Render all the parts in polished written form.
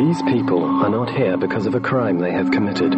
These people are not here because of a crime they have committed.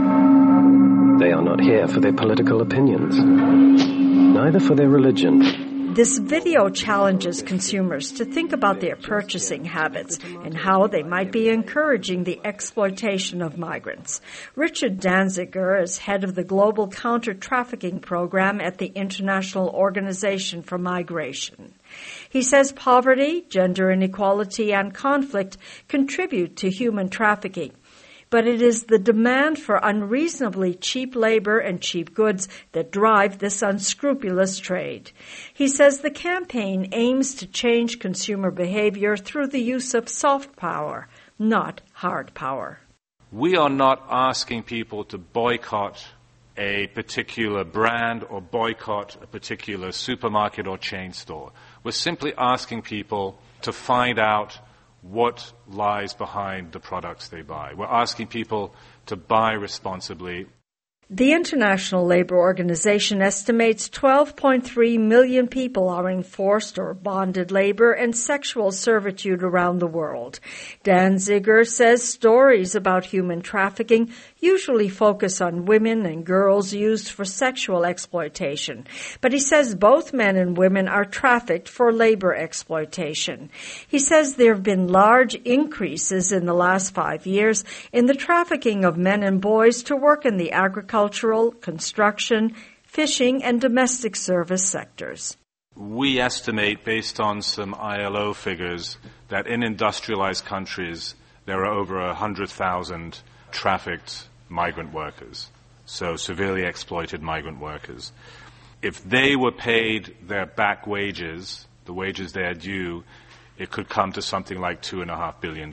They are not here for their political opinions, neither for their religion. This video challenges consumers to think about their purchasing habits and how they might be encouraging the exploitation of migrants. Richard Danziger is head of the Global Counter-Trafficking Program at the International Organization for Migration. He says poverty, gender inequality, and conflict contribute to human trafficking. But it is the demand for unreasonably cheap labor and cheap goods that drive this unscrupulous trade. He says the campaign aims to change consumer behavior through the use of soft power, not hard power. We are not asking people to boycott a particular brand or boycott a particular supermarket or chain store. We're simply asking people to find out what lies behind the products they buy. We're asking people to buy responsibly. The International Labour Organization estimates 12.3 million people are in forced or bonded labor and sexual servitude around the world. Danziger says stories about human trafficking usually focus on women and girls used for sexual exploitation. But he says both men and women are trafficked for labor exploitation. He says there have been large increases in the last 5 years in the trafficking of men and boys to work in the agricultural, construction, fishing, and domestic service sectors. We estimate, based on some ILO figures, that in industrialized countries there are over 100,000 trafficked migrant workers, so severely exploited migrant workers. If they were paid their back wages, the wages they are due, it could come to something like $2.5 billion.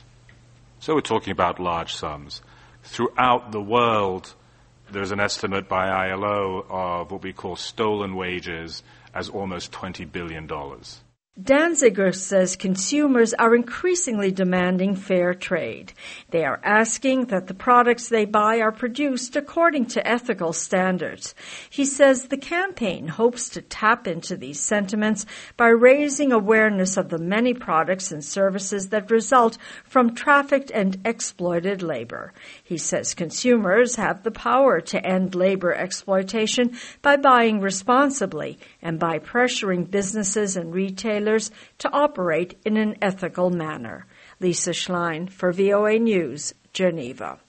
So we're talking about large sums. Throughout the world, there's an estimate by ILO of what we call stolen wages as almost $20 billion. Danziger says consumers are increasingly demanding fair trade. They are asking that the products they buy are produced according to ethical standards. He says the campaign hopes to tap into these sentiments by raising awareness of the many products and services that result from trafficked and exploited labor. He says consumers have the power to end labor exploitation by buying responsibly and by pressuring businesses and retailers to operate in an ethical manner. Lisa Schlein for VOA News, Geneva.